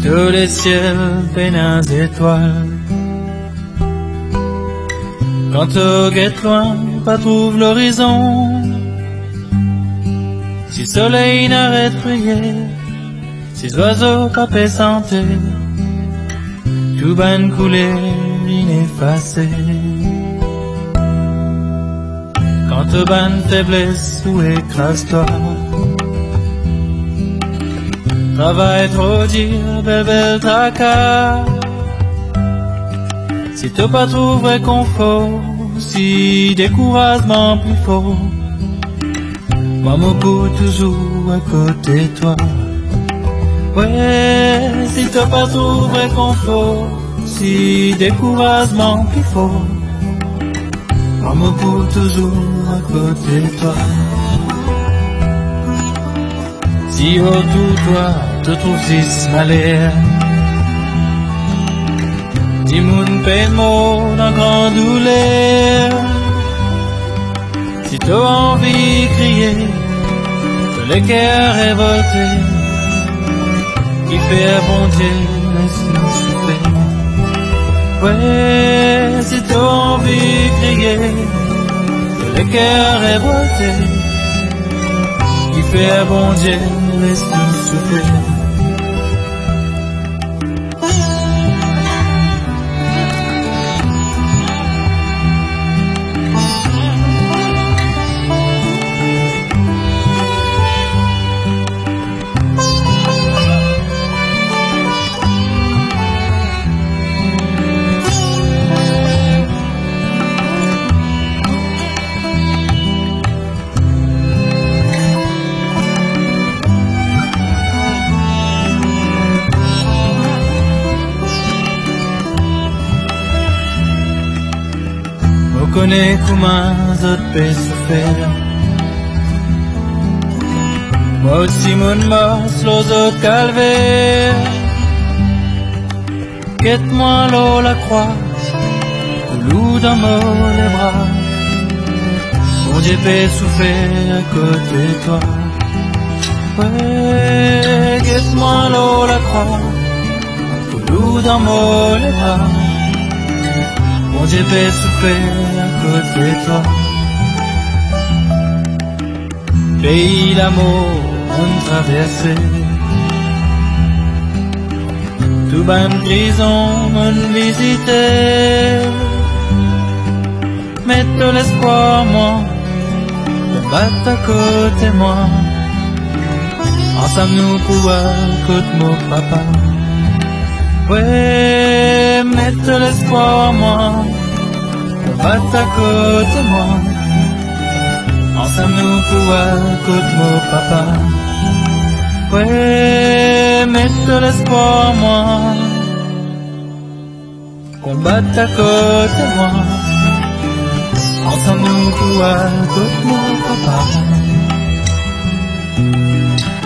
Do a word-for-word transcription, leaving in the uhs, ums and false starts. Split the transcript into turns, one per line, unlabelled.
Tous les ciels peinants étoiles. Quand au guette loin, pas trouve l'horizon. Si soleil n'arrête de briller, si oiseaux pas paient santé, tout ban coulé, ineffacé. Quand te ban faiblesse ou écrase-toi, travaille trop dire, belle belle tracas. Si t'as pas trouvé confort, si découragement plus fort, moi mon coup toujours à côté de toi. Ouais, si t'as pas trouvé confort, si découragement plus fort, moi mon coup toujours à côté de toi. Si autour de toi te trouves si malheur, dis moun peine mot dans grand douleur. Si t'as envie de crier, que le cœur révolté, qui fait un bon Dieu, laisse-nous souffrir. Ouais, si t'as envie de crier, que le cœur révolté, qui fait un bon Dieu, laisse-nous souffrir. Je connais comment d'autres peuvent souffrir. Moi aussi mon mort, les autres calvaires. Quête-moi l'eau la croix, ou loup dans les bras. Mon Dieu peut souffrir à côté de toi. Ouais, quête-moi l'eau la croix, ou loup dans les bras. Mon Dieu peut souffrir à côté de toi. Pays l'amour, on traversé. Tout ban prison, on visité. Mette l'espoir en moi, te battre à côté de moi. Ensemble nous pouvons côté mon papa. Ouais, mette l'espoir en moi, te battre à côté de moi. Ensemble nous pouvons côté mon papa. Ouais, mette l'espoir en moi, combattre à côté de moi. Ensemble nous pouvons côté mon papa.